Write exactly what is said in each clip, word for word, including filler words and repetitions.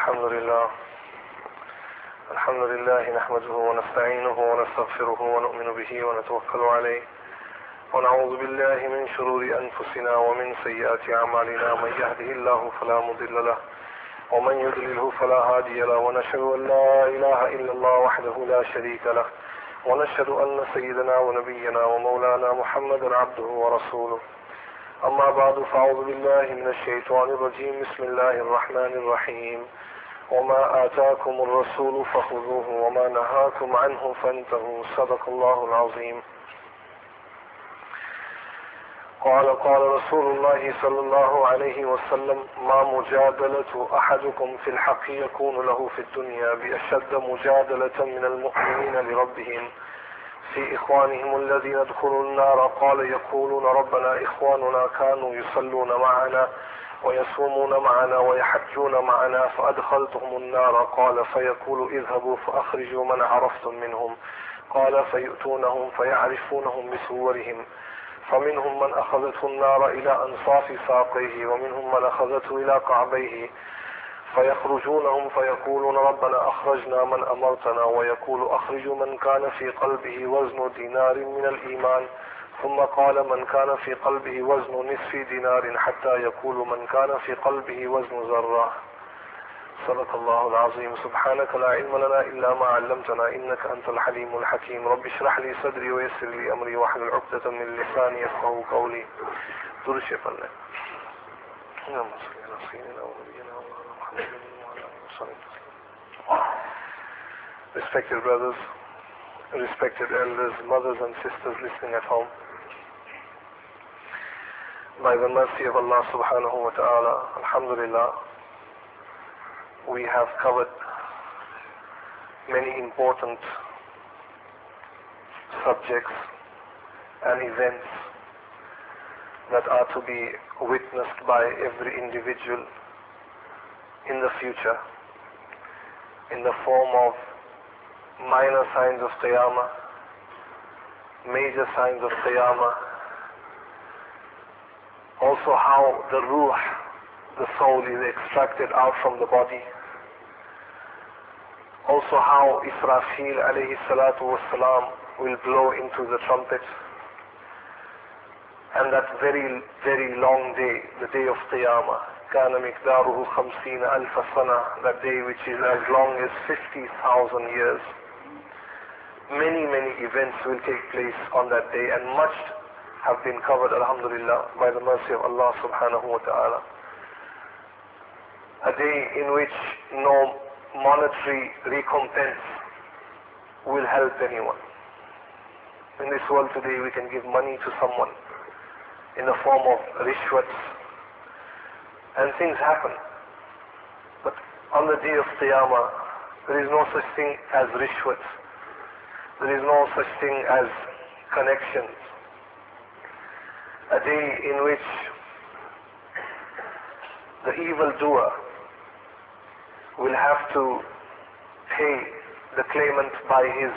الحمد لله الحمد لله نحمده ونستعينه ونستغفره ونؤمن به ونتوكل عليه ونعوذ بالله من شرور أنفسنا ومن سيئات أعمالنا. من يهده الله فلا مضل له ومن يضلله فلا هادي له، ونشهد أن لا إله إلا الله وحده لا شريك له، ونشهد أن سيدنا ونبينا ومولانا محمدا عبده ورسوله. أما بعد، فأعوذ بالله من الشيطان الرجيم. بسم الله الرحمن الرحيم. وما آتاكم الرسول فخذوه وما نهاكم عنه فانتهوا. صدق الله العظيم. قال قال رسول الله صلى الله عليه وسلم: ما مجادلة أحدكم في الحق يكون له في الدنيا بأشد مجادلة من المؤمنين لربهم في إخوانهم الذين يدخلون النار. قال: يقولون ربنا إخواننا كانوا يصلون معنا ويصومون معنا ويحجون معنا فأدخلتهم النار. قال: فيقول: اذهبوا فأخرجوا من عرفتم منهم. قال: فيؤتونهم فيعرفونهم بصورهم، فمنهم من أخذته النار إلى أنصاف ساقيه ومنهم من أخذته إلى كعبيه، فيخرجونهم فيقولون ربنا أخرجنا من أمرتنا، ويقول: أخرجوا من كان في قلبه وزن دينار من الإيمان. ثم قال: من كان في قلبه وزن نصف دينار، حتى يقول من كان في قلبه وزن ذرة. صدق الله العظيم. سبحانك لا علم لنا إلا ما علمتنا إنك أنت الحليم الحكيم. رب اشرح لي صدري ويسر لي أمري واحلل عقدة من لساني يفقهوا قولي. درشف الله. اللهم صل على سيدنا ونبينا محمد وعلى آله وصحبه. Respected brothers, respected elders, mothers and sisters listening at home, by the mercy of Allah subhanahu wa ta'ala, alhamdulillah, we have covered many important subjects and events that are to be witnessed by every individual in the future, in the form of minor signs of Qiyamah, major signs of Qiyamah, also how the ruh, the soul, is extracted out from the body, also how Israfil alayhi salatu wassalam will blow into the trumpet, and that very, very long day, the day of Qiyamah, كَانَ مِقْدَارُهُ خَمْسِينَ أَلْفَ سَنَةٍ, that day which is as long as fifty thousand years. Many, many events will take place on that day, and much have been covered, alhamdulillah, by the mercy of Allah subhanahu wa ta'ala. A day in which no monetary recompense will help anyone. In this world today, we can give money to someone in the form of rishwats, and things happen. But on the day of Qiyamah, there is no such thing as rishwats. There is no such thing as connections. A day in which the evildoer will have to pay the claimant by his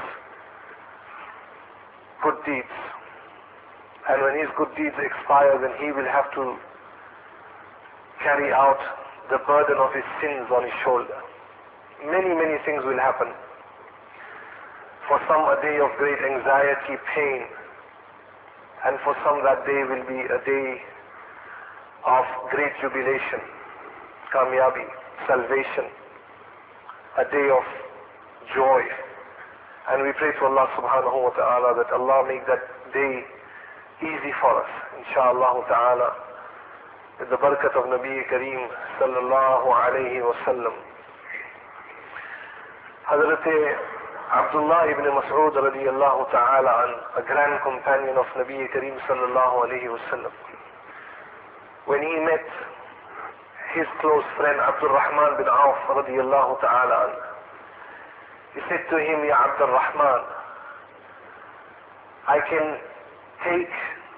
good deeds. And when his good deeds expire, then he will have to carry out the burden of his sins on his shoulder. Many, many things will happen. For some, a day of great anxiety, pain, and for some that day will be a day of great jubilation, kamyabi, salvation, a day of joy. And we pray to Allah subhanahu wa ta'ala that Allah make that day easy for us, inshaAllah ta'ala, with the barakat of Nabi Kareem sallallahu alayhi wa sallam. Hazrat Abdullah ibn Mas'ud radiyallahu ta'ala an, a grand companion of Nabi Kareem sallallahu alayhi wa sallam, when he met his close friend Abdul Rahman bin Auf radiyallahu ta'ala an, he said to him, Ya Abdul Rahman, I can take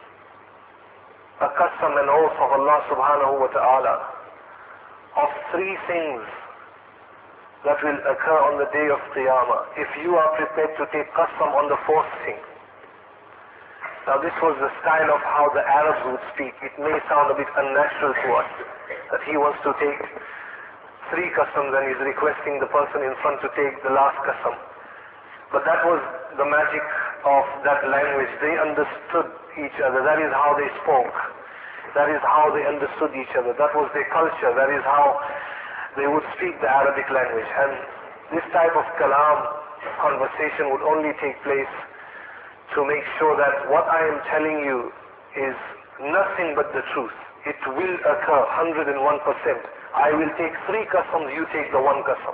a qasam and oath of Allah subhanahu wa ta'ala of three things that will occur on the day of Qiyamah, if you are prepared to take qasam on the fourth thing. Now this was the style of how the Arabs would speak. It may sound a bit unnatural to us, that he wants to take three three qasams and he's requesting the person in front to take the last qasam. But that was the magic of that language. They understood each other. That is how they spoke. That is how they understood each other. That was their culture. That is how they would speak the Arabic language. And this type of kalam, conversation, would only take place to make sure that what I am telling you is nothing but the truth. It will occur one hundred one percent. I will take three qasams, you take the one qasam.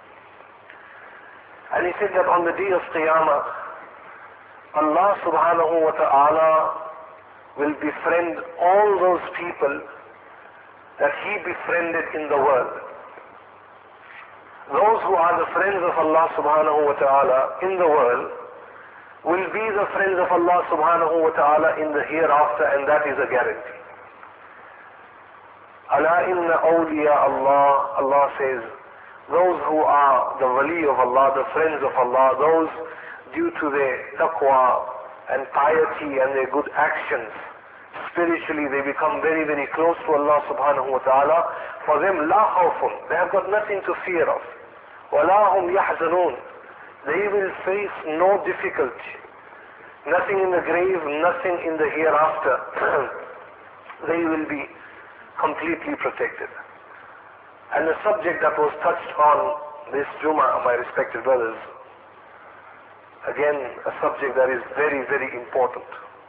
And he said that on the day of Qiyamah, Allah subhanahu wa ta'ala will befriend all those people that He befriended in the world. Those who are the friends of Allah subhanahu wa ta'ala in the world will be the friends of Allah subhanahu wa ta'ala in the hereafter, and that is a guarantee. Ala inna awliya Allah, Allah says, those who are the wali of Allah, the friends of Allah, those due to their taqwa and piety and their good actions, spiritually they become very, very close to Allah subhanahu wa ta'ala. For them, la khawfun, they have got nothing to fear of. Wa la hum yahzanun, they will face no difficulty. Nothing in the grave, nothing in the hereafter. They will be completely protected. And the subject that was touched on this Jummah, my respected brothers, again a subject that is very, very important.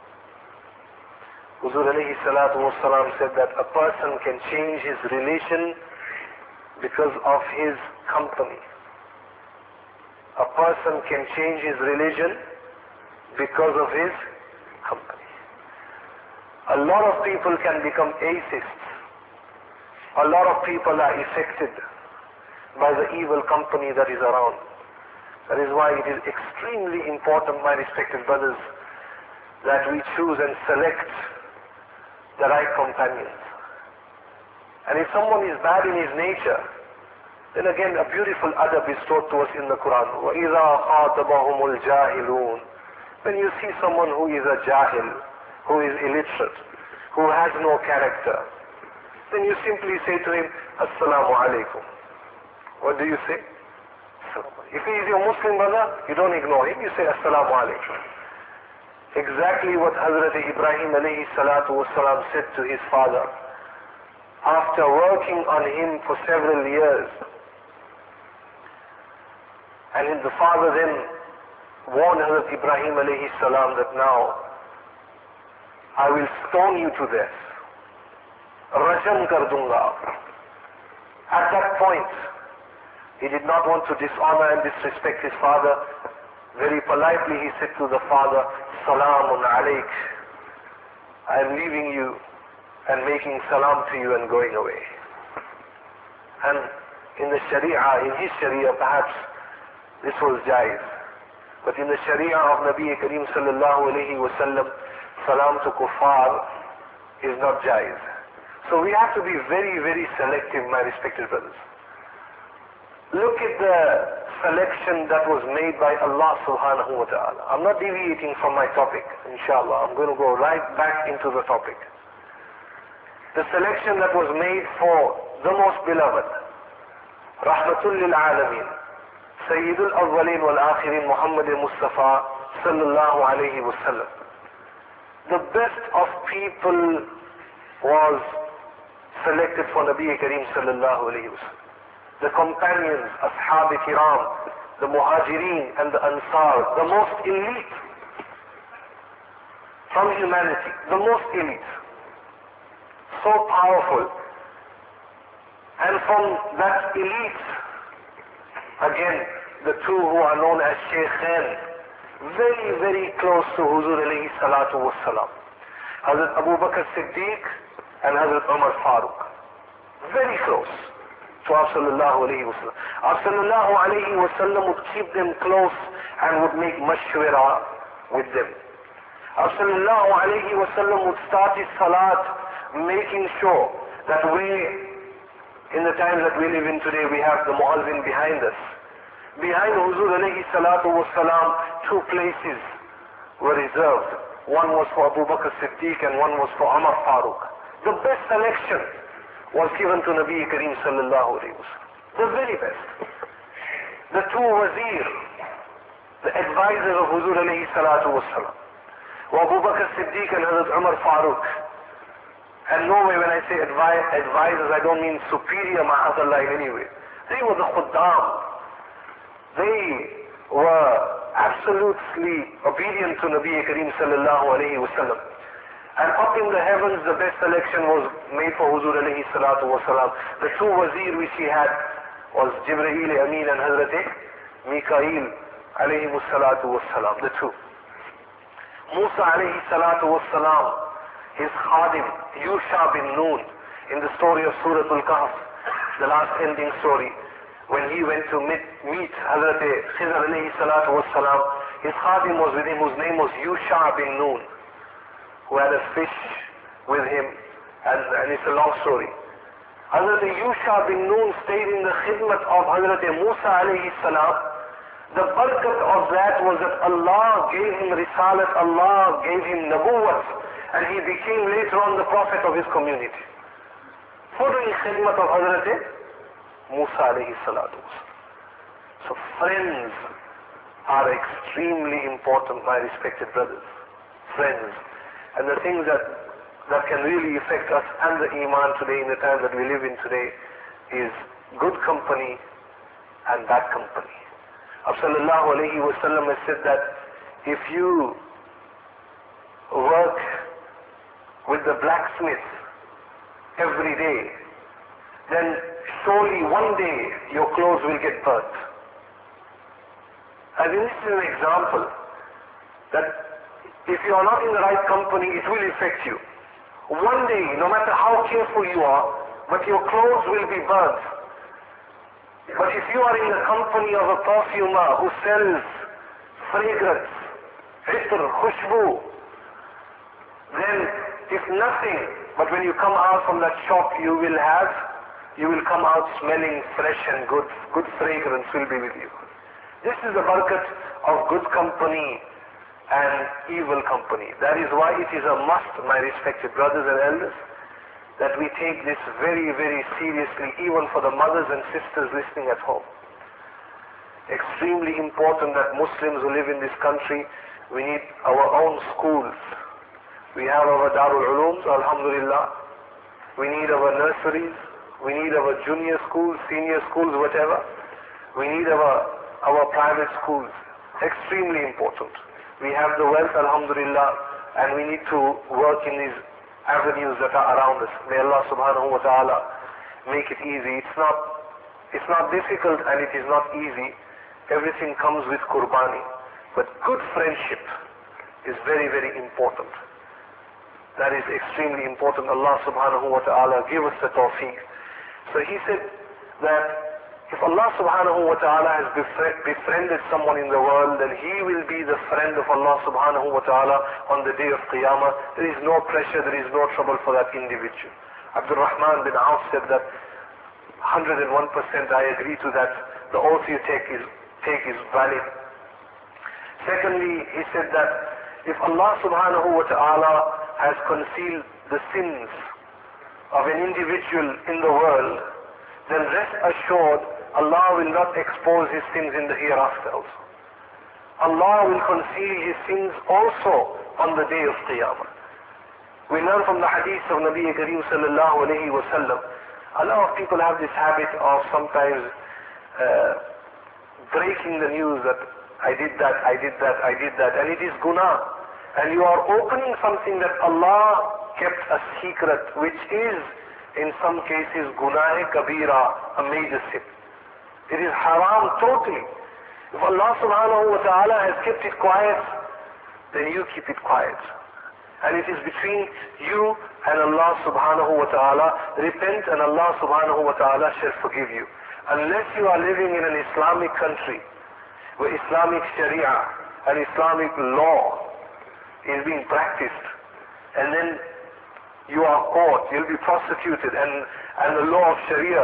Huzur alayhi salatu wassalam said that a person can change his religion because of his company. A person can change his religion because of his company. A lot of people can become atheists. A lot of people are affected by the evil company that is around. That is why it is extremely important, my respected brothers, that we choose and select the right companions. And if someone is bad in his nature, then again a beautiful adab is taught to us in the Quran. وَإِذَا خَاطَبَهُمُ الْجَاهِلُونَ. When you see someone who is a jahil, who is illiterate, who has no character, then you simply say to him, Assalamu alaikum. What do you say? If he is your Muslim brother, you don't ignore him, you say Assalamu alaikum. Exactly what Hazrat Ibrahim alayhi salatu wasalam said to his father. After working on him for several years, and the father then warned Hazrat Ibrahim alayhi salam that now I will stone you to death. Rajam kar dunga. At that point, he did not want to dishonor and disrespect his father. Very politely he said to the father, Salamun alayk. I am leaving you and making salam to you and going away. And in the Sharia, in his Sharia perhaps, this was jaiz. But in the Sharia of Nabi Kareem sallallahu alayhi wa sallam, salam to kuffar is not jaiz. So we have to be very, very selective, my respected brothers. Look at the selection that was made by Allah subhanahu wa ta'ala. I'm not deviating from my topic, inshallah. I'm going to go right back into the topic. The selection that was made for the most beloved, Rahmatul lil Alameen, Sayyidul Awwaleen wal Akhirin Muhammad Mustafa sallallahu alayhi wa sallam. The best of people was selected for Nabi Kareem sallallahu alayhi wa sallam. The companions, Ashab Kiram, the Muhajirin and the Ansar, the most elite from humanity, the most elite. So powerful. And from that elite, again, the two who are known as Shaykhain, very, very close to Huzur alayhi salatu wassalam. Hazrat Abu Bakr Siddiq and Hazrat Umar Farooq. Very close to Sallallahu alayhi wa sallam. Sallallahu alayhi wa sallam would keep them close and would make mashwara with them. Sallallahu alayhi wa sallam would start his salat making sure that we, in the times that we live in today, we have the muazzin behind us. Behind Huzur alayhi salatu wa salam, two places were reserved. One was for Abu Bakr Siddiq and one was for Umar Farooq. The best selection was given to Nabi Kareem sallallahu alayhi wa sallam. The very best. The two wazir, the advisors of Huzur alayhi salatu wassalam, wa Abu Bakr Siddiq and Hazrat Umar Farooq. And no way when I say advi advisors, I don't mean superior ma'azallah in any way. They were the khuddam. They were absolutely obedient to Nabi Kareem sallallahu alayhi wasallam. And up in the heavens, the best selection was made for Huzur alayhi salatu wasalam. The two wazir which he had was Jibreel Amin and Hazrat Mikail alayhi salatu wasalam. The two. Musa alayhi salatu wasalam, his khadim, Yusha bin Nun, in the story of Surah Al-Kahf, the last ending story, when he went to meet, meet Hazrat Khizr alayhi salatu wasalam, his khadim was with him, whose name was Yusha bin Nun, who had a fish with him, and, and it's a long story. Hazrat Yusha bin Nun stayed in the khidmat of Hazrat Musa alayhi salam. The barakat of that was that Allah gave him risalat, Allah gave him nabuwwat, and he became later on the prophet of his community. For the khidmat of Hazrat Musa alayhi salatu. So friends are extremely important, my respected brothers. Friends. And the things that, that can really affect us and the iman today, in the time that we live in today, is good company and bad company. Abu sallallahu alayhi wa sallam has said that if you work with the blacksmith every day, then surely one day your clothes will get burnt. I mean, this is an example that if you are not in the right company, it will affect you. One day, no matter how careful you are, but your clothes will be burnt. But if you are in the company of a perfumer who sells fragrance, itr, khushbu, then if nothing, but when you come out from that shop, you will have, you will come out smelling fresh and good, good fragrance will be with you. This is the barakat of good company and evil company. That is why it is a must, my respected brothers and elders, that we take this very, very seriously, even for the mothers and sisters listening at home. Extremely important that Muslims who live in this country, we need our own schools. We have our Darul Ulooms, alhamdulillah. We need our nurseries. We need our junior schools, senior schools, whatever. We need our, our private schools. Extremely important. We have the wealth, alhamdulillah, and we need to work in these avenues that are around us. May Allah subhanahu wa ta'ala make it easy. It's not, it's not difficult and it is not easy. Everything comes with qurbani. But good friendship is very, very important. That is extremely important. Allah subhanahu wa ta'ala give us the tawfiq. So he said that if Allah subhanahu wa ta'ala has befriended someone in the world, then he will be the friend of Allah subhanahu wa ta'ala on the day of Qiyamah. There is no pressure, there is no trouble for that individual. Abdul Rahman bin Auf said that one hundred one percent I agree to that. The oath you take is, take is valid. Secondly, he said that if Allah subhanahu wa ta'ala has concealed the sins of an individual in the world, then rest assured Allah will not expose his sins in the hereafter also. Allah will conceal his sins also on the day of Qiyamah. We learn from the hadith of Nabi Kareem sallallahu alayhi wa sallam. A lot of people have this habit of sometimes uh, breaking the news that I did that, I did that, I did that, and it is guna. And you are opening something that Allah kept a secret, which is in some cases gunah kabira, a major sin. It is haram totally. If Allah subhanahu wa ta'ala has kept it quiet, then you keep it quiet. And it is between you and Allah subhanahu wa ta'ala. Repent and Allah subhanahu wa ta'ala shall forgive you. Unless you are living in an Islamic country where Islamic Sharia and Islamic law is being practiced, and then you are caught, you'll be prosecuted, and, and the law of Sharia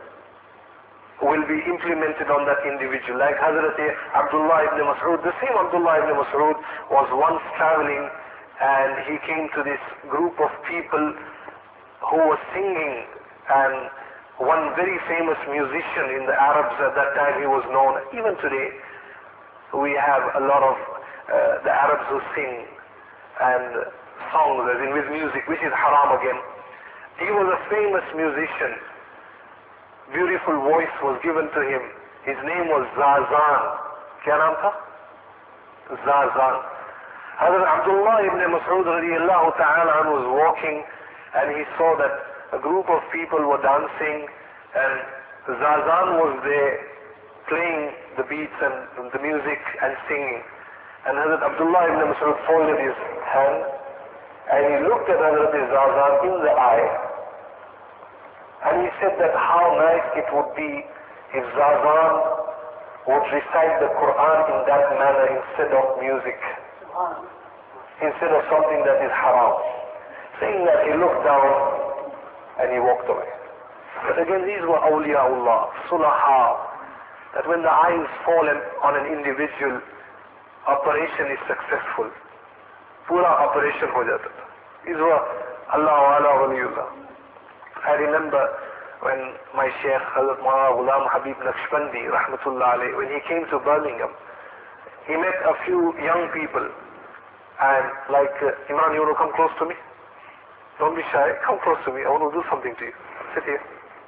will be implemented on that individual. Like Hazrat Abdullah ibn Mas'ud, the same Abdullah ibn Mas'ud was once traveling and he came to this group of people who were singing and one very famous musician in the Arabs at that time. He was known. Even today, we have a lot of uh, the Arabs who sing and songs, as in with music, which is haram again. He was a famous musician. Beautiful voice was given to him. His name was Zazan. Kya naam tha? Zazan. Hazrat Abdullah ibn Mas'ud radiallahu ta'ala was walking, and he saw that a group of people were dancing, and Zazan was there playing the beats and the music and singing. And Hazrat Abdullah ibn Mas'ud folded his hand and he looked at Hazrat Zazan in the eye, and he said that how nice it would be if Zazan would recite the Quran in that manner instead of music, instead of something that is haram. Saying that, he looked down and he walked away. But again, these were awliyaullah, sulaha, that when the eyes fall on an individual, operation is successful. Pura operation ho jata. These were Allah wala waliyullah. I remember when my Shaykh Hazrat Maulana Ghulam Habib Naqshbandi rahmatullah alayhi, when he came to Birmingham, he met a few young people, and like, uh, Imran, you want to come close to me? Don't be shy, come close to me, I want to do something to you. Sit here.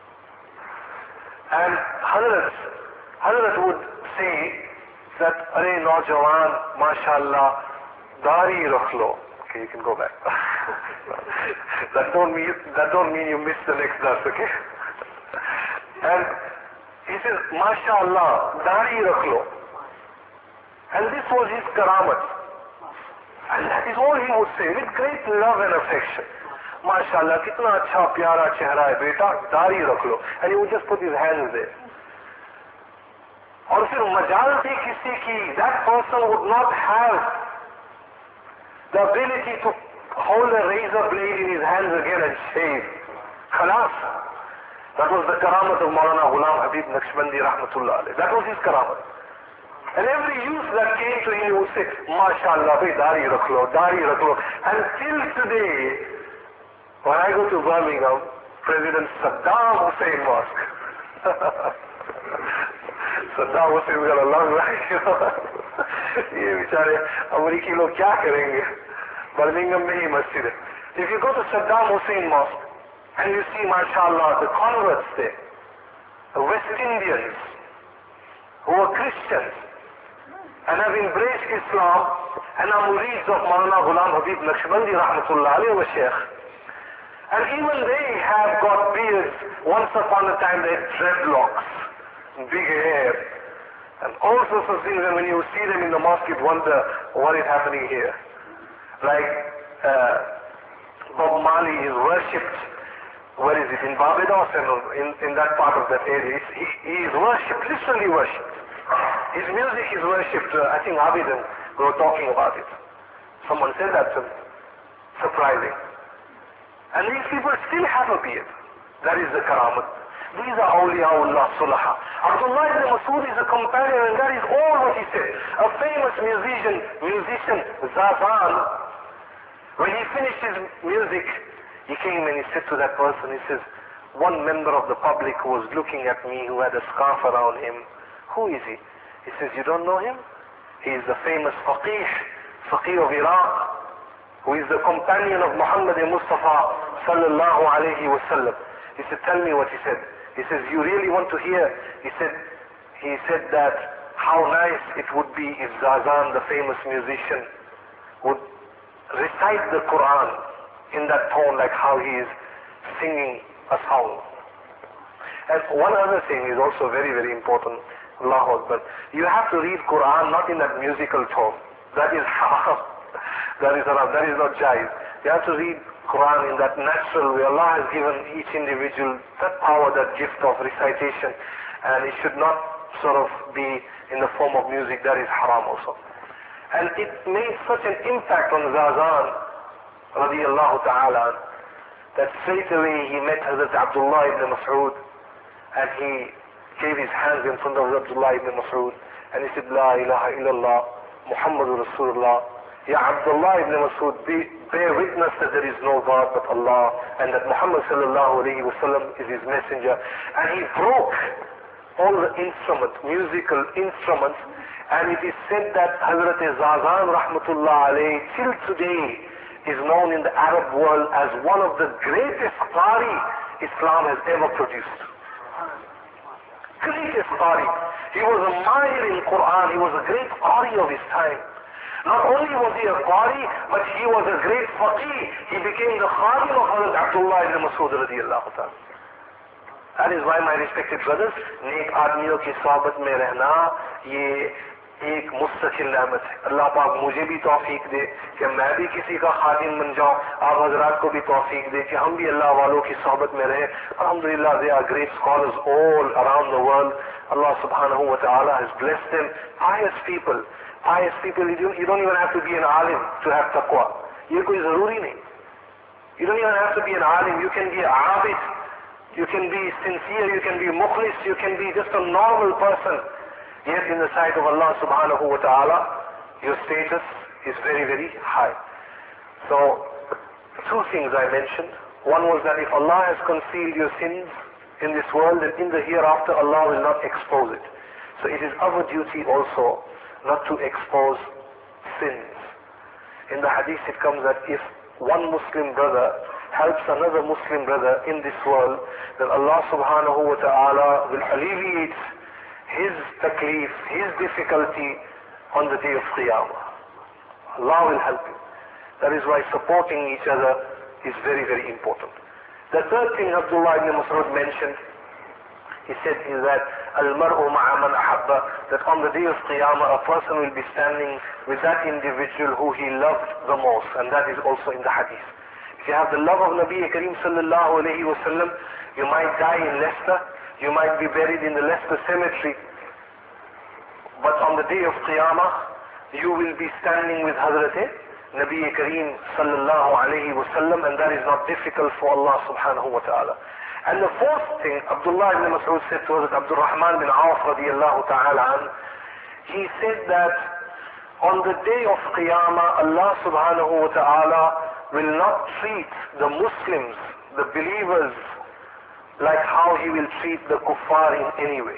And Hazrat, Hazrat would say that, Are Naujawan, MashaAllah, Dari Rakhlo. Okay, you can go back. that don't mean that don't mean you miss the next dars, okay? And he says, MashaAllah, Dari Rakhlo. And this was his karamat. And that is all he would say, with great love and affection. MashaAllah, kitna acha pyara chehra hai beta, dari rakh lo. And he would just put his hands there. Or fir majal thi kisi ki, that person would not have the ability to hold a razor blade in his hands again and shave. Khalas. That was the karamat of Maulana Ghulam Habib Naqshbandi rahmatullah alayhi. That was his karamat. And every youth that came to him would say, MashaAllah, bhai, dari rakh lo, dari rakh lo. And till today, when I go to Birmingham, President Saddam Hussein Mosque. Saddam Hussein got a long life, you know. ये बेचारे अमेरिकी लोग क्या करेंगे? Birmingham में ही मस्जिद है. If you go to Saddam Hussein Mosque and you see, MashaAllah, the converts there, the West Indians who are Christians and have embraced Islam and are murids of Maulana Ghulam Habib Naqshbandi rahmatullah alayhi wa Shaykh. And even they have got beards. Once upon a time they had dreadlocks, big hair, and all sorts of things. And when you see them in the mosque, you wonder what is happening here. Like uh, Bob Marley is worshipped. Where is it? In Barbados and in, in that part of that area. He, he is worshipped, literally worshipped. His music is worshipped. Uh, I think Abidan, we were talking about it. Someone said that to me. Surprising. And these people still have a beard. That is the karamat. These are awliyaullah sulaha. Abdullah ibn Mas'ud is a companion, and that is all what he said. A famous musician, musician Zazan, when he finished his music, he came and he said to that person, he says, one member of the public who was looking at me, who had a scarf around him, who is he? He says, you don't know him? He is the famous faqih, faqih of Iraq, who is the companion of Muhammad Mustafa sallallahu alayhi wa sallam. He said, tell me what he said. He says, you really want to hear? He said, he said that how nice it would be if Zazan, the famous musician, would recite the Quran in that tone like how he is singing a song. And one other thing is also very, very important. Allahu Akbar. You have to read Quran not in that musical tone. That is haram. That is haram. That is not jaiz. You have to read Quran in that natural way. Allah has given each individual that power, that gift of recitation, and it should not sort of be in the form of music. That is haram also. And it made such an impact on Zazan radiyallahu ta'ala that straight away he met Hazrat Abdullah ibn Mas'ud, and he gave his hands in front of Abdullah ibn Mas'ud, and he said, La ilaha illallah, Muhammadur Rasulullah. Ya Abdullah ibn Mas'ud, be bear witness that there is no God but Allah, and that Muhammad sallallahu alayhi wasallam is his messenger. And he broke all the instruments, musical instruments, and it is said that Hazrat Zazan rahmatullah alayhi till today is known in the Arab world as one of the greatest qari Islam has ever produced. Greatest qari. He was a mahir in Quran, he was a great qari of his time. Not only was he a qari, but he was a great faqih. He became the khadim of Hazrat Abdullah ibn Mas'ud radiyallahu ta'ala. That is why, my respected brothers, नेक आदमियों की सोहबत में रहना ये एक मुस्तकिल नेमत है. अल्लाह पाक मुझे भी तौफीक दे कि मैं भी किसी का खादिम बन जाऊं, आप हजरात को भी तौफीक दे कि हम भी अल्लाह वालों की सोहबत में रहें. Alhamdulillah, they are great scholars all around the world. Allah subhanahu wa ta'ala has blessed them. Pious people, pious people, you don't, you don't even have to be an alim to have taqwa. ये कोई जरूरी नहीं. You don't even have to be an alim, you can be an abid. You can be sincere, you can be mukhlis, you can be just a normal person. Yet in the sight of Allah subhanahu wa ta'ala, your status is very, very high. So, two things I mentioned. One was that if Allah has concealed your sins in this world, then in the hereafter Allah will not expose it. So it is our duty also not to expose sins. In the hadith it comes that if one Muslim brother helps another Muslim brother in this world, then Allah subhanahu wa ta'ala will alleviate his taklif, his difficulty on the day of Qiyamah. Allah will help you. That is why supporting each other is very, very important. The third thing Abdullah ibn Mas'ud mentioned, he said is that al-mar'u ma'a man ahabba, that on the day of Qiyamah a person will be standing with that individual who he loved the most, and that is also in the hadith. If you have the love of Nabi Kareem sallallahu alayhi wa sallam, you might die in Leicester, you might be buried in the Leicester cemetery, but on the day of Qiyamah, you will be standing with Hazrat Nabi Kareem sallallahu alayhi wa sallam, and that is not difficult for Allah subhanahu wa ta'ala. And the fourth thing, Abdullah ibn Mas'ud said to Hazrat Abdul Rahman bin Auf radiyallahu ta'ala an, he said that on the day of Qiyamah, Allah subhanahu wa ta'ala will not treat the Muslims, the believers, like how he will treat the kuffar in any way.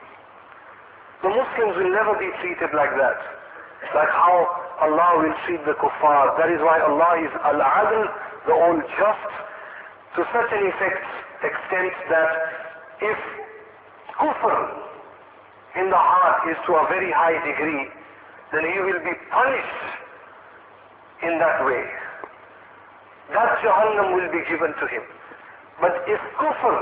The Muslims will never be treated like that, like how Allah will treat the kuffar. That is why Allah is Al-Adl, the all just, to such an effect, extent that if kufr in the heart is to a very high degree, then he will be punished in that way. That Jahannam will be given to him. But if kufr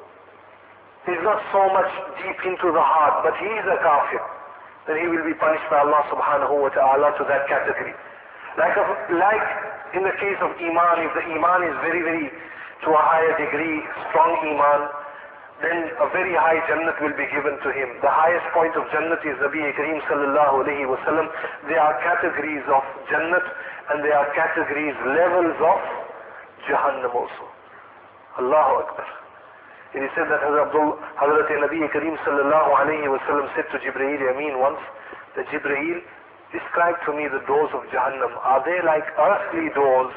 is not so much deep into the heart, but he is a kafir, then he will be punished by Allah subhanahu wa ta'ala to that category. Like, a, like in the case of Iman, if the Iman is very, very to a higher degree, strong Iman, then a very high Jannat will be given to him. The highest point of Jannat is Nabi Kareem sallallahu alayhi wa sallam. There are categories of Jannat, and there are categories, levels of Jahannam also. Allahu Akbar. It is said that Hazrat Nabi Kareem sallallahu alayhi wa sallam said to Jibreel Amin once, that Jibreel, describe to me the doors of Jahannam. Are they like earthly doors?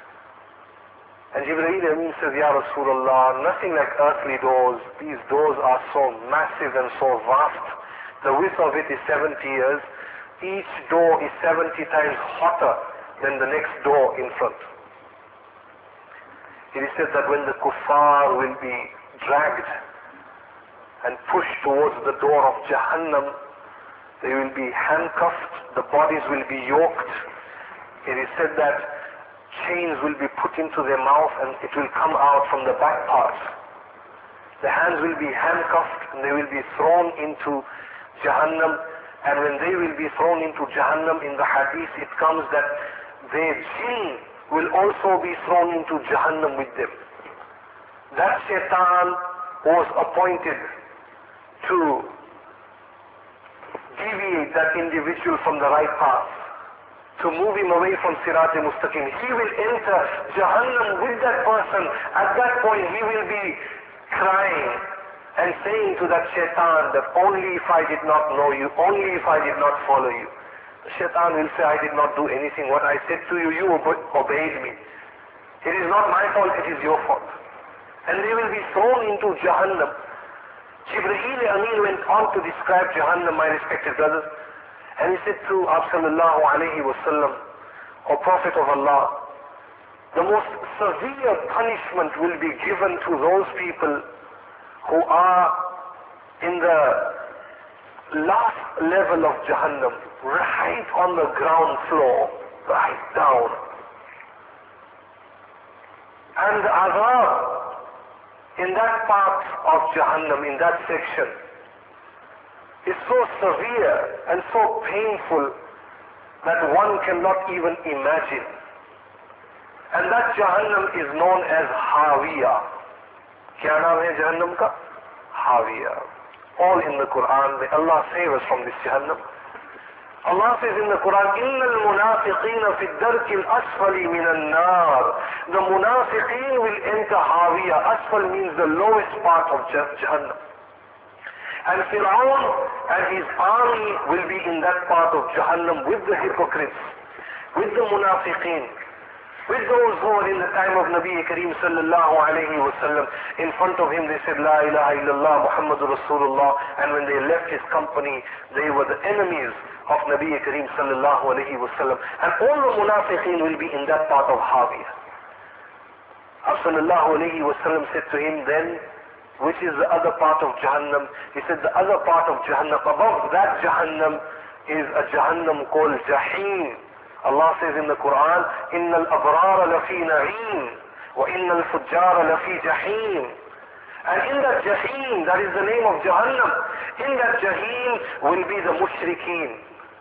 And Jibreel Amin says, Ya Rasulullah, nothing like earthly doors. These doors are so massive and so vast. The width of it is seventy years. Each door is seventy times hotter than the next door in front. It is said that when the kuffar will be dragged and pushed towards the door of Jahannam, they will be handcuffed, the bodies will be yoked. It is said that chains will be put into their mouth and it will come out from the back part. The hands will be handcuffed and they will be thrown into Jahannam, and when they will be thrown into Jahannam, in the hadith it comes that their jinn will also be thrown into Jahannam with them. That shaitan was appointed to deviate that individual from the right path, to move him away from Sirat al-Mustaqim. He will enter Jahannam with that person. At that point he will be crying and saying to that shaitan that only if I did not know you, only if I did not follow you. The Shaitan will say, I did not do anything. What I said to you, you obe- obeyed me. It is not my fault, it is your fault. And they will be thrown into Jahannam. Jibreel Amin went on to describe Jahannam, my respected brothers. And he said to Sallallahu Alaihi Wasallam, O Prophet of Allah, the most severe punishment will be given to those people who are in the last level of Jahannam, right on the ground floor, right down. And the azab in that part of Jahannam, in that section, is so severe and so painful that one cannot even imagine. And that Jahannam is known as Hawiya. Kya naam hai Jahannam ka? Hawiya. All in the Quran. May Allah save us from this Jahannam. Allah says in the Quran, إِنَّ الْمُنَافِقِينَ فِي الدَّرْكِ الْأَسْفَلِ مِنَ النَّارِ. The munafiqeen will enter Hawiya. Asfal means the lowest part of Jahannam. And Fir'aun and his army will be in that part of Jahannam with the hypocrites, with the munafiqeen, with those who were in the time of Nabi Kareem sallallahu alayhi wa sallam. In front of him they said, La ilaha illallah Muhammadur Rasulullah. And when they left his company, they were the enemies of Nabi Kareem sallallahu alayhi wa sallam. And all the munafiqeen will be in that part of Hawiya. Sallallahu alayhi wa sallam said to him then, which is the other part of Jahannam? He said the other part of Jahannam, above that Jahannam is a Jahannam called Jaheen. Allah says in the Quran, إِنَّ الْأَبْرَارَ لَفِي نَعِيمٍ وَإِنَّ الْفُجَّارَ لَفِي جَحِيمٍ. And in that Jaheen, that is the name of Jahannam, in that Jaheen will be the mushrikeen.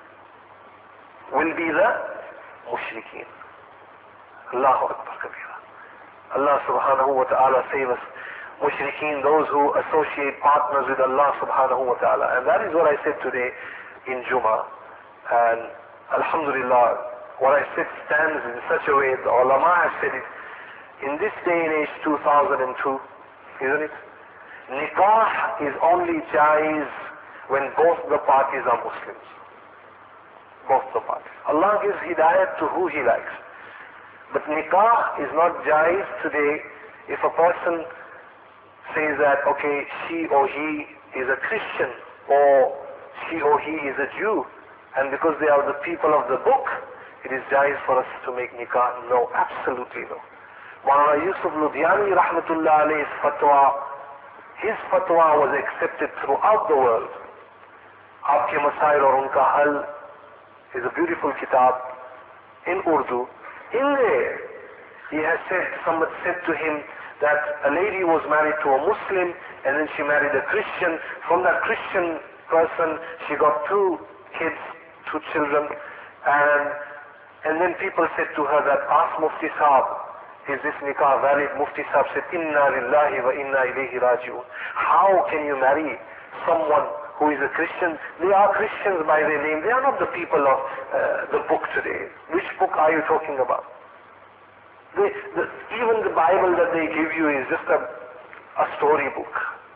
Will be the mushrikeen. Allahu Akbar kabira. Allah subhanahu wa ta'ala save us. Mushrikeen, those who associate partners with Allah subhanahu wa ta'ala. And that is what I said today in Jummah. And Alhamdulillah, what I said stands in such a way, the ulama have said it, in this day and age, two thousand two, isn't it? Nikah is only jaiz when both the parties are Muslims. Both the parties. Allah gives hidayat to who He likes. But nikah is not jaiz today if a person says that, okay, she or he is a Christian, or she or he is a Jew, and because they are the people of the book, it is jaiz for us to make nikah. No, absolutely no. Maulana Yusuf Ludhiani rahmatullah alayhi's fatwa, his fatwa was accepted throughout the world. Aapke Masail aur Unka Hal is a beautiful kitab in Urdu. In there, he has said, somebody said to him that a lady was married to a Muslim and then she married a Christian. From that Christian person, she got two kids, two children, and and then people said to her that, ask Mufti Saab, is this nikah valid? Mufti Saab said, Inna lillahi wa inna ilayhi raji'un. How can you marry someone who is a Christian? They are Christians by their name. They are not the people of uh, the book today. Which book are you talking about? They, the, even the Bible that they give you is just a, a storybook.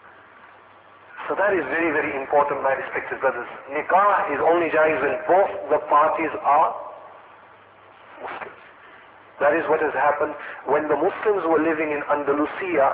So that is very, very important, my respected brothers. Nikah is only jaiz when both the parties are Muslims. That is what has happened. When the Muslims were living in Andalusia,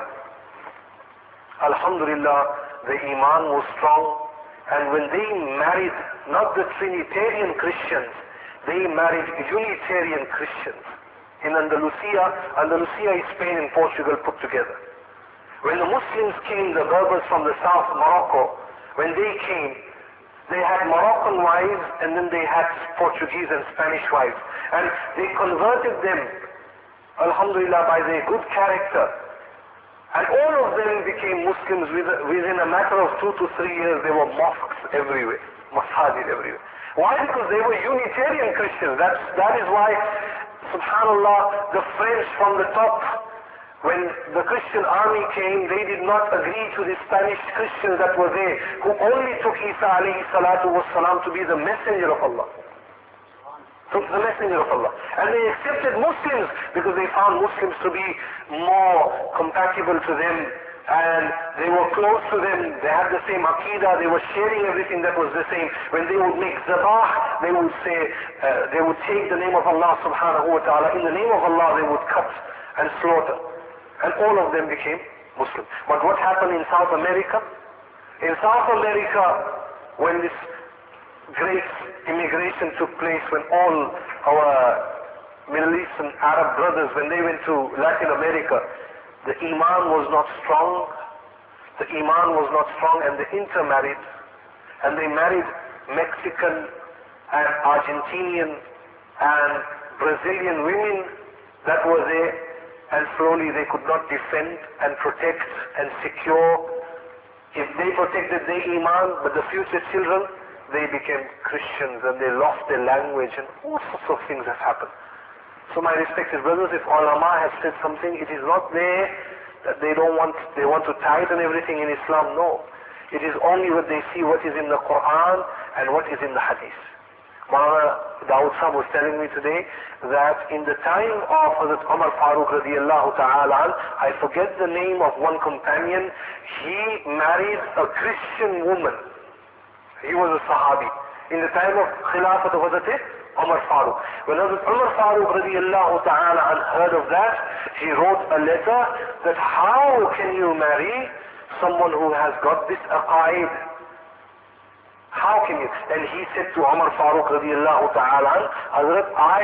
Alhamdulillah, the Iman was strong. And when they married not the Trinitarian Christians, they married Unitarian Christians. In Andalusia, Andalusia is Spain and Portugal put together. When the Muslims came, the Berbers from the south, Morocco, when they came, they had Moroccan wives and then they had Portuguese and Spanish wives. And they converted them, alhamdulillah, by their good character. And all of them became Muslims within a matter of two to three years. There were mosques everywhere, masajid everywhere. Why? Because they were Unitarian Christians. That's, that is why, subhanallah, the French from the top, when the Christian army came, they did not agree to the Spanish Christians that were there, who only took Isa alayhi salatu wassalam to be the messenger of Allah. Took the messenger of Allah. And they accepted Muslims because they found Muslims to be more compatible to them and they were close to them, they had the same aqidah, they were sharing everything that was the same. When they would make zabah, they would say, uh, they would take the name of Allah subhanahu wa ta'ala, in the name of Allah they would cut and slaughter. And all of them became Muslim. But what happened in South America? In South America, when this great immigration took place, when all our Middle Eastern Arab brothers, when they went to Latin America, the Iman was not strong, the Iman was not strong, and they intermarried, and they married Mexican and Argentinian and Brazilian women that were there, and slowly they could not defend and protect and secure. If they protected their Iman, but the future children, they became Christians and they lost their language, and all sorts of things have happened. So my respected brothers, if ulama have said something, it is not there that they don't want, they want to tighten everything in Islam. No. It is only when they see what is in the Quran and what is in the Hadith. Maulana Dawood Sahib was telling me today that in the time of Hazrat Umar Farooq radiallahu ta'ala, I forget the name of one companion, he married a Christian woman. He was a Sahabi. In the time of Khilafat of Hazrat Umar Farooq. When Hazrat Umar Farooq radiallahu ta'ala heard of that, he wrote a letter that how can you marry someone who has got this aqaid? How can you? And he said to Umar Farooq radiallahu ta'ala, Hazrat, I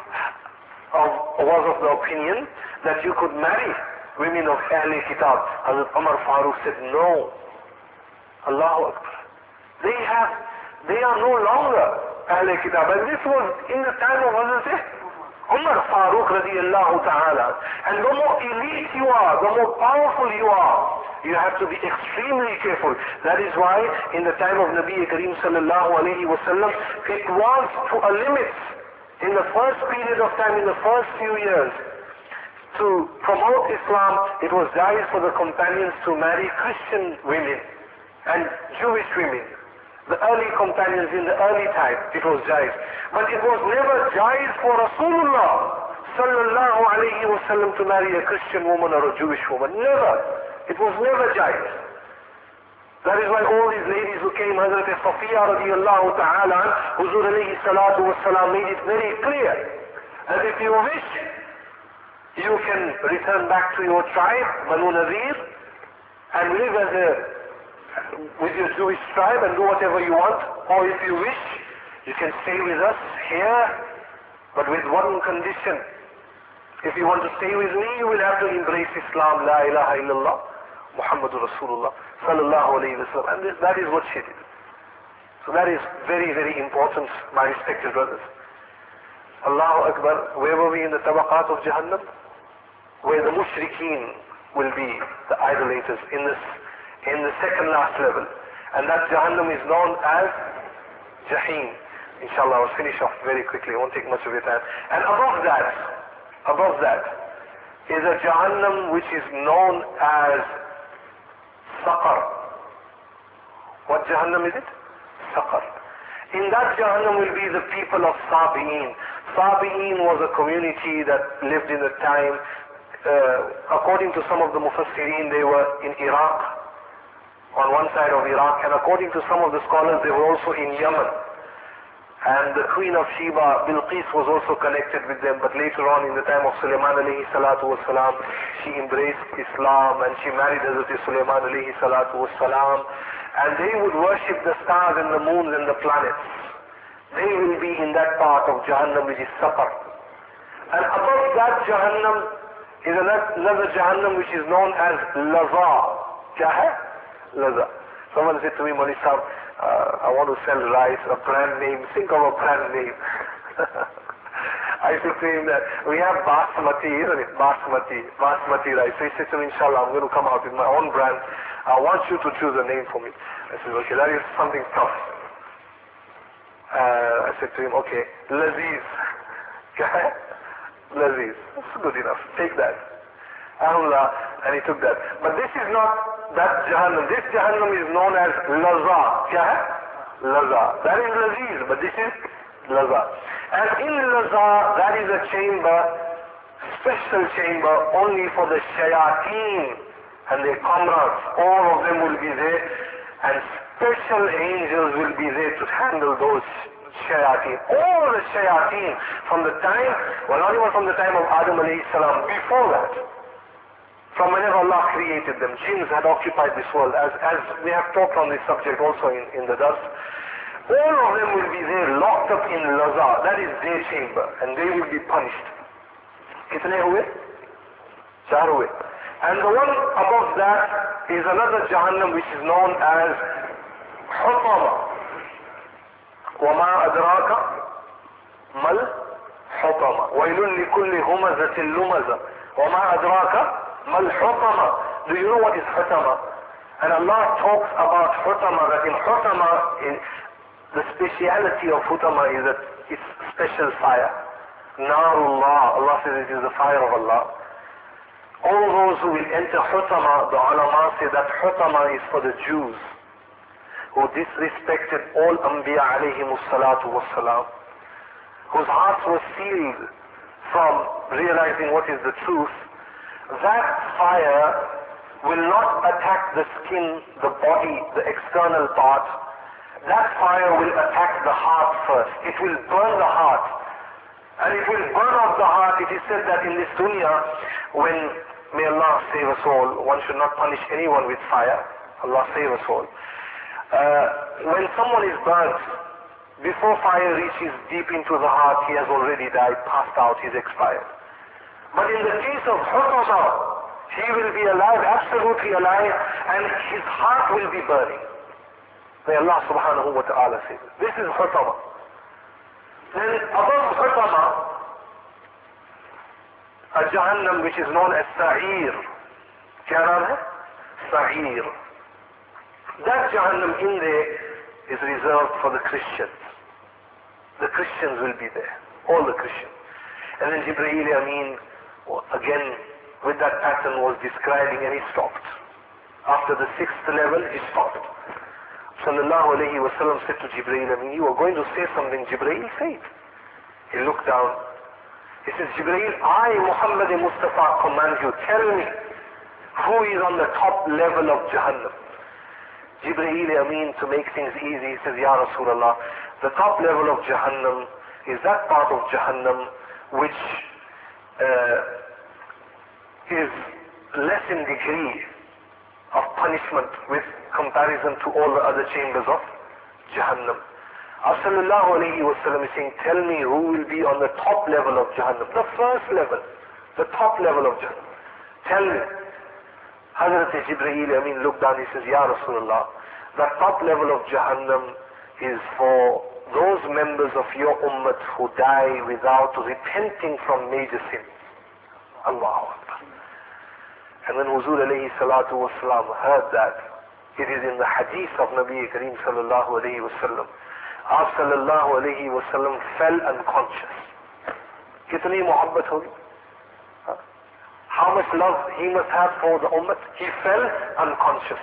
was of the opinion that you could marry women of Ahlul Kitab. Hazrat Umar Farooq said, no. Allahu Akbar. They have, they are no longer Ahlul Kitab. And this was in the time of Hazrat Umar Farooq radiallahu ta'ala. And the more elite you are, the more powerful you are, you have to be extremely careful. That is why in the time of Nabi Kareem sallallahu alayhi wa sallam, it was to a limit. In the first period of time, in the first few years, to promote Islam, it was jais for the companions to marry Christian women and Jewish women. The early companions in the early time, it was jais. But it was never jais for Rasulullah sallallahu alayhi wa sallam to marry a Christian woman or a Jewish woman. Never. It was never jais. That is why all these ladies who came, Hazrat Safiya radiallahu ta'ala, Huzur alayhi salatu wa salam made it very clear that if you wish, you can return back to your tribe, Banu Nazir, and live as a with your Jewish tribe and do whatever you want, or if you wish, you can stay with us here, but with one condition. If you want to stay with me, you will have to embrace Islam, La ilaha illallah, Muhammadur Rasulullah, sallallahu alayhi wa sallam. And this, that is what she did. So that is very, very important, my respected brothers. Allahu Akbar, where were we in the tabaqat of Jahannam? Where the mushrikeen will be, the idolaters, in this in the second last level. And that Jahannam is known as Jahim. Inshallah, I'll finish off very quickly, I won't take much of your time. And above that, above that, is a Jahannam which is known as Saqar. What Jahannam is it? Saqar. In that Jahannam will be the people of Sabi'een. Sabi'een was a community that lived in the time, uh, according to some of the Mufassirin, they were in Iraq, on one side of Iraq, and according to some of the scholars, they were also in Yemen. And the Queen of Sheba, Bilqis, was also connected with them, but later on in the time of Sulaiman alayhi salatu wasalam, she embraced Islam and she married Hazrat Sulaiman alayhi salatu wasalam, and they would worship the stars and the moons and the planets. They will be in that part of Jahannam which is Saqar. And above that Jahannam is another Jahannam which is known as Laza. Kya hai? Laza. Someone said to me, Mani Sahib, uh, I want to sell rice, a brand name. Think of a brand name. I said to him that we have Basmati, isn't it? Basmati, Basmati rice. So he said to me, Inshallah, I'm going to come out with my own brand. I want you to choose a name for me. I said, okay, that is something tough. Uh, I said to him, okay, Laziz. Laziz. That's good enough. Take that. Alhamdulillah. And he took that. But this is not that Jahannam. This Jahannam is known as Laza. Kya hai? Laza. That is Laziz, but this is Laza. And in Laza, that is a chamber, special chamber only for the shayateen and their comrades, all of them will be there, and special angels will be there to handle those shayateen. All the shayateen from the time, well not even from the time of Adam alayhi salam, before that, from whenever Allah created them, jinns had occupied this world, as, as we have talked on this subject also in, in the dars. All of them will be there locked up in Laza, that is their chamber, and they will be punished. Kitne huwe? Char huwe. And the one above that is another Jahannam which is known as Hutama. وَمَا أَدْرَاكَ مَا الْحُطَمَةُ وَيْلٌ لِكُلِّ هُمَزَةٍ لُمَزَةٍ وَمَا أَدْرَاكَ مَا الْحُطَمَةُ. Do you know what is Hutama? And Allah talks about Hutama, that in Hutama, in the speciality of Hutama is that it's special fire. Narullah, Allah says it is the fire of Allah. All those who will enter Hutama, the ulama say that Hutama is for the Jews who disrespected all Anbiya alayhimus salatu wassalam, whose hearts were sealed from realizing what is the truth. That fire will not attack the skin, the body, the external part. That fire will attack the heart first. It will burn the heart. And it will burn off the heart. It is said that in this dunya, when, may Allah save us all, one should not punish anyone with fire. Allah save us all. Uh, when someone is burnt, before fire reaches deep into the heart, he has already died, passed out, he's expired. But in the case of Hutama, he will be alive, absolutely alive, and his heart will be burning. May Allah subhanahu wa ta'ala say this. This is Hutama. Then above Hutama, a Jahannam which is known as Sa'ir. Kya naam hai? Sa'ir. That Jahannam in there is reserved for the Christians. The Christians will be there. All the Christians. And then Jibreel Ameen, again, with that pattern was describing, and he stopped. After the sixth level, he stopped. Sallallahu alayhi wa sallam said to Jibreel Ameen, you are going to say something, Jibreel, say it. He looked down. He says, Jibreel, I, Muhammad Mustafa, command you, tell me who is on the top level of Jahannam. Jibreel Ameen, to make things easy, he says, Ya Rasulullah, the top level of Jahannam is that part of Jahannam which uh, is less in degree of punishment with comparison to all the other chambers of Jahannam. Sallallahu alayhi wa sallam is saying, tell me who will be on the top level of Jahannam, the first level, the top level of Jahannam. Tell me. Hazrat Jibreel Ameen looked down, he says, Ya Rasulullah, the top level of Jahannam is for those members of your ummah who die without repenting from major sins. Allahu Akbar. And when Huzur alayhi salatu wasalam heard that, it is in the hadith of Nabi Kareem sallallahu alayhi wasallam, Aap sallallahu alayhi wasallam fell unconscious. Kitni muhabbat hogi? How much love he must have for the ummah? He fell unconscious.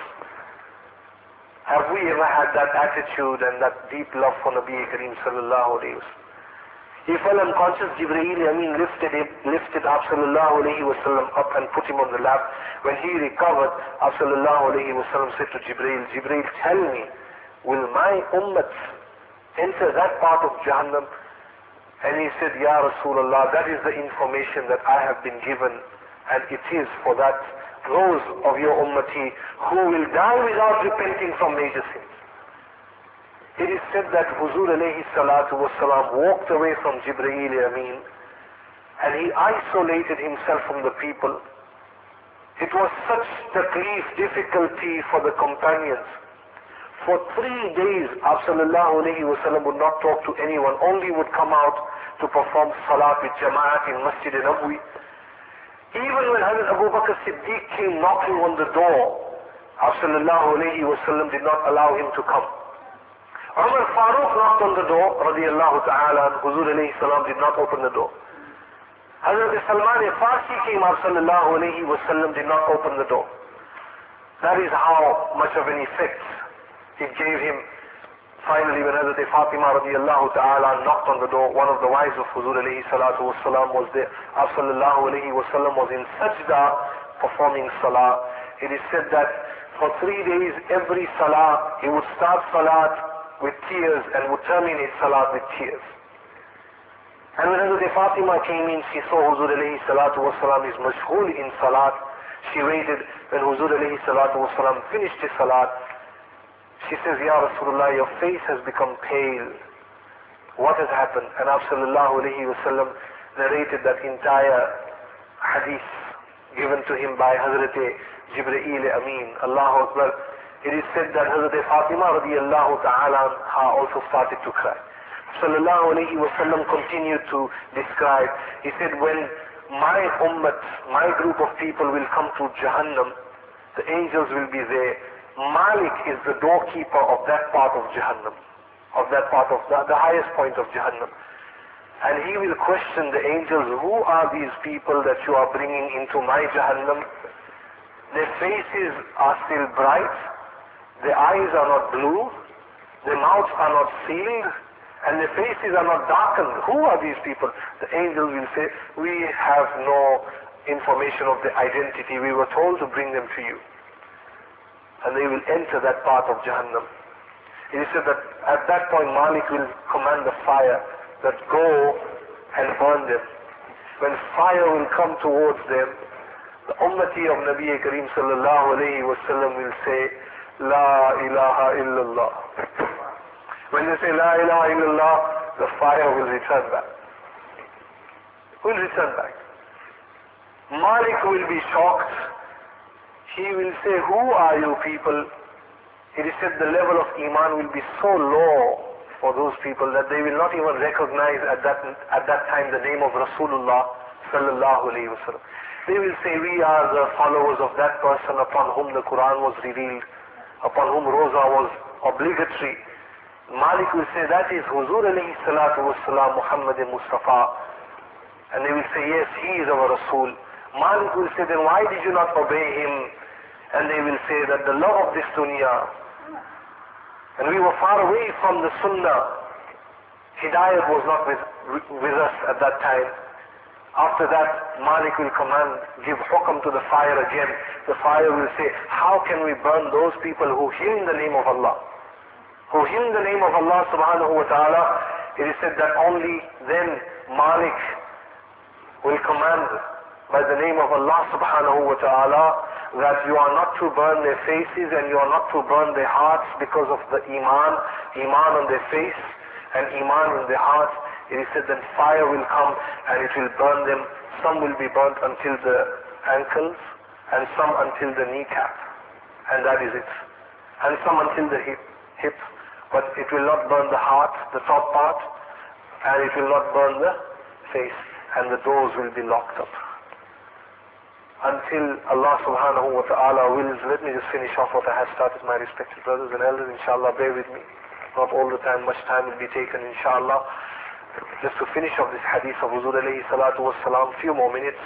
Have we ever had that attitude and that deep love for Nabi Kareem sallallahu alayhi wasallam? He fell unconscious. Jibreel Ameen lifted him, lifted Aap sallallahu alayhi wasallam up and put him on the lap. When he recovered, Aap sallallahu alayhi wasallam said to Jibreel, Jibreel, tell me, will my ummah enter that part of Jahannam? And he said, Ya Rasulullah, that is the information that I have been given, and it is for that those of your ummati who will die without repenting from major sins. It is said that Huzur alayhi salatu wasalam walked away from Jibreel Ameen and he isolated himself from the people. It was such taklif, difficulty for the companions. For three days, Sallallahu alayhi wasallam would not talk to anyone, only would come out to perform salat with Jama'at in Masjid Nabawi. Even when Hazrat Abu Bakr Siddiq came knocking on the door, Sallallahu alayhi wasallam did not allow him to come. Umar Farooq knocked on the door, radiyallahu ta'ala, and Huzur alayhi salam did not open the door. Hazrat Salman Farsi came, Sallallahu alayhi wasallam did not open the door. That is how much of an effect it gave him. Finally, when Hazrat Fatima radiyallahu ta'ala knocked on the door, one of the wives of Huzur alayhi salatu wasalam was there. Sallallahu alayhi wasallam was in sajda performing salah, it is said that for three days, every salah, he would start salat with tears and would terminate salat with tears. And when Hazrat Fatima came in, she saw Huzur alayhi salatu wasalam is mashghul in salat. She waited when Huzur alayhi salatu wasalam finished his salat. She says, Ya Rasulullah, your face has become pale. What has happened? And Abu sallallahu alayhi wasallam narrated that entire hadith given to him by Hazrat Jibreel Amin. Allahu Akbar. It is said that Hazrat Fatima radiallahu ta'ala also started to cry. Sallallahu alayhi wa sallam continued to describe. He said, when my ummat, my group of people will come to Jahannam, the angels will be there. Malik is the doorkeeper of that part of Jahannam, of that part of the, the highest point of Jahannam. And he will question the angels, who are these people that you are bringing into my Jahannam? Their faces are still bright, their eyes are not blue, their mouths are not sealed, and their faces are not darkened. Who are these people? The angels will say, we have no information of their identity. We were told to bring them to you. And they will enter that part of Jahannam. It is said that at that point Malik will command the fire that go and burn them. When fire will come towards them, the ummati of Nabi Kareem sallallahu alayhi wa sallam will say, La ilaha illallah. When they say La ilaha illallah, the fire will return back. Will return back. Malik will be shocked. He will say, who are you people? It is said the level of Iman will be so low for those people that they will not even recognize at that, at that time the name of Rasulullah sallallahu alayhi wa sallam. They will say, we are the followers of that person upon whom the Quran was revealed, upon whom Roza was obligatory. Malik will say, that is Huzur alayhi salatu wassalam, Muhammad Mustafa. And they will say, yes, he is our Rasul. Malik will say, then why did you not obey him? And they will say that the love of this dunya, and we were far away from the Sunnah. Hidayat was not with, with us at that time. After that, Malik will command, give hukam to the fire again. The fire will say, how can we burn those people who hymn the name of Allah? Who hymn the name of Allah subhanahu wa ta'ala? It is said that only then Malik will command by the name of Allah subhanahu wa ta'ala that you are not to burn their faces and you are not to burn their hearts because of the Iman, Iman on their face and Iman in their hearts. It is said that fire will come and it will burn them. Some will be burnt until the ankles and some until the kneecap, and that is it. And some until the hip, hip. But it will not burn the heart, the top part, and it will not burn the face, and the doors will be locked up. Until Allah subhanahu wa ta'ala wills. Let me just finish off what I have started, my respected brothers and elders. Inshallah, bear with me. Not all the time, much time will be taken, inshallah. Just to finish off this hadith of Huzur alayhi salatu wassalam, few more minutes.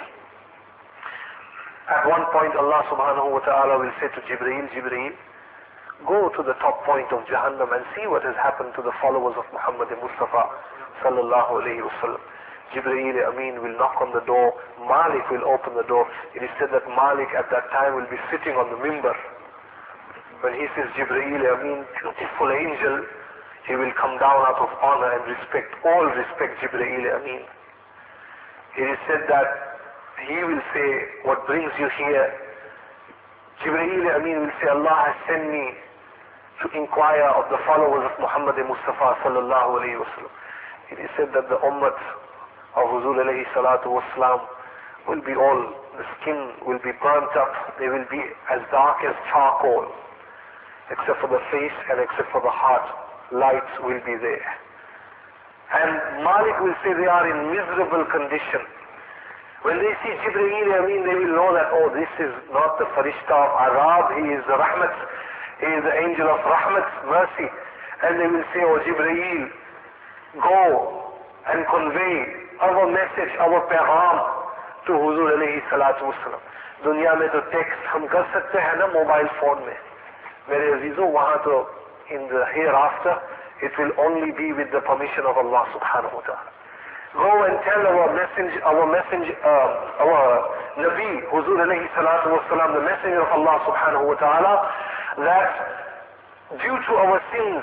At one point, Allah subhanahu wa ta'ala will say to Jibreel, Jibreel, go to the top point of Jahannam and see what has happened to the followers of Muhammad Mustafa sallallahu alayhi wa sallam. Jibreel Amin will knock on the door. Malik will open the door. It is said that Malik at that time will be sitting on the mimbar. When he says Jibreel Amin, beautiful angel, he will come down out of honor and respect, all respect Jibreel Amin. It is said that he will say, what brings you here? Jibreel Amin will say, Allah has sent me to inquire of the followers of Muhammad Mustafa sallallahu alayhi wa sallam. It is said that the ummat of Huzur alayhi salatu wassalam will be all, the skin will be burnt up, they will be as dark as charcoal, except for the face and except for the heart, lights will be there. And Malik will say they are in miserable condition. When they see Jibreel Amin, they will know that, oh, this is not the Farishta of Arab, he is the Rahmat, he is the angel of Rahmat, mercy. And they will say, oh Jibreel, go and convey our message, our पैगाम to Huzur alayhi salatu wassalam. दुनिया में तो text हम कर सकते हैं ना mobile phone में. मेरे अजीजों, वहां तो in the hereafter it will only be with the permission of Allah subhanahu wa ta'ala. Go and tell our messenger, our messenger, uh, our Nabi, Huzur alayhi salatu wasalam, the messenger of Allah subhanahu wa ta'ala, that due to our sins,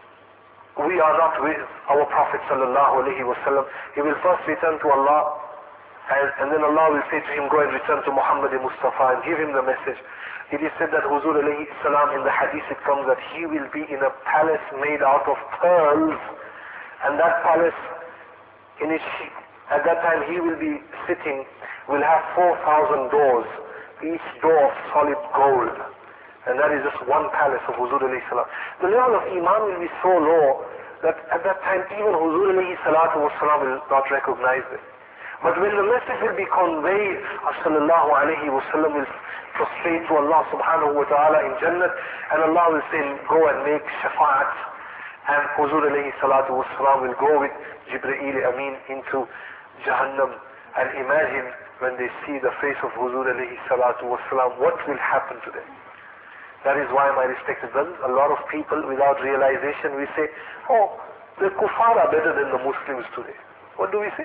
we are not with our Prophet sallallahu alayhi wasallam. He will first return to Allah, and, and then Allah will say to him, go and return to Muhammad Mustafa and give him the message. It is said that Huzur alayhi salam, in the hadith it comes that he will be in a palace made out of pearls, and that palace, in which at that time he will be sitting, will have four thousand doors, each door of solid gold. And that is just one palace of Huzur alayhi salam. The level of Iman will be so low that at that time even Huzur alayhi salatu wasalam will not recognize it. But when the message will be conveyed, sallallahu alayhi wasallam will prostrate to Allah subhanahu wa ta'ala in Jannat, and Allah will say, go and make shafa'at. And Huzur alayhi salatu wasalam will go with Jibreel Amin into Jahannam. And imagine when they see the face of Huzur alayhi salatu wasalam, what will happen to them? That is why, my respected brothers, a lot of people without realization, we say, oh, the kuffar are better than the Muslims today. What do we say?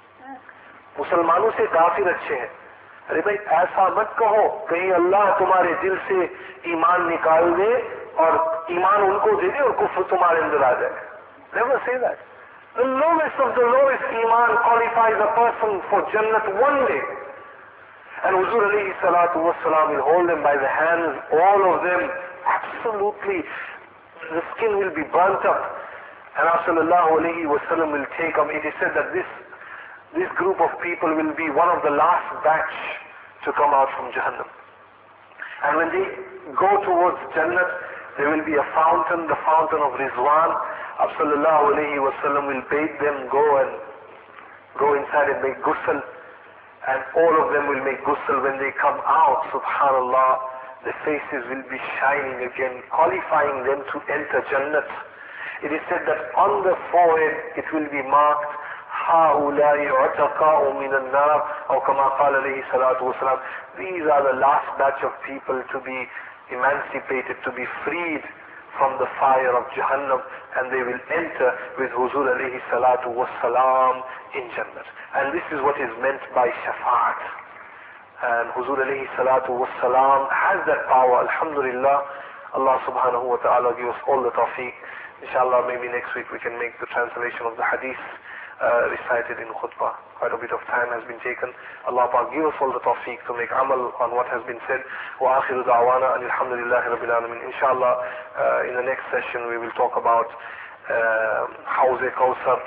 मुसलमानों से काफिर अच्छे हैं. अरे भाई ऐसा मत कहो, कहीं अल्लाह तुम्हारे दिल से ईमान निकाल दे और ईमान उनको दे दे और कुफ्र तुम्हारे अंदर आ जाए. Never say that. The lowest of the lowest iman qualifies a person for Jannat one day. And Huzur alayhi salatu wassalam will hold them by the hands, all of them, absolutely, the skin will be burnt up. And sallallahu alayhi wasallam will take them. It is said that this This group of people will be one of the last batch to come out from Jahannam. And when they go towards Jannat, there will be a fountain, the fountain of Rizwan. Sallallahu alayhi wasallam will bid them go and go inside and make ghusl. And all of them will make ghusl. When they come out, subhanallah, the faces will be shining again, qualifying them to enter Jannat. It is said that on the forehead it will be marked, هؤلاء عتقاء من النار, or كما قال عليه الصلاة والسلام, these are the last batch of people to be emancipated, to be freed from the fire of Jahannam, and they will enter with Huzur alayhi salatu wassalam in Jannat. And this is what is meant by shafa'at. And Huzur alayhi salatu wassalam has that power. Alhamdulillah, Allah subhanahu wa ta'ala give us all the tawfiq. Inshallah, maybe next week we can make the translation of the hadith Uh, recited in khutbah. Quite a bit of time has been taken. Allah Ta'ala give us all the tawfiq to make amal on what has been said. Wa akhiru da'wana and alhamdulillahi rabbil alamin. Inshallah, uh, in the next session we will talk about uh, Hawz Kawthar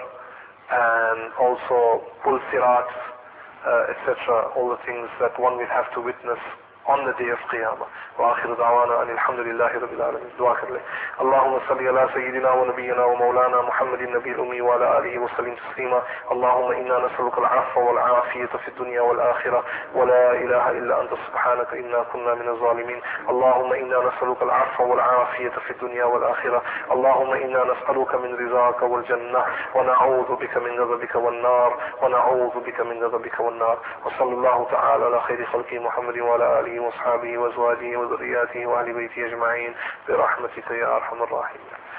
and also Pul Sirat, uh, et cetera. All the things that one will have to witness on the day of Qiyamah. وآخر دعوانا أن الحمد لله رب العالمين. دعاء كرلي. اللهم صل على سيدنا ونبينا ومولانا محمد النبي الأمي وعلى آله وسلم تسليما. اللهم إنا نسألك العفو والعافية في الدنيا والآخرة، ولا إله إلا أنت سبحانك إنا كنا من الظالمين. اللهم إنا نسألك العفو والعافية في الدنيا والآخرة. اللهم إنا نسألك من رضاك والجنة، ونعوذ بك من غضبك والنار، ونعوذ بك من غضبك والنار. وصلى الله تعالى على خير خلقه محمد وعلى آله وأصحابه وأزواجه وذرياته وأهل بيته أجمعين برحمتك يا أرحم الراحمين.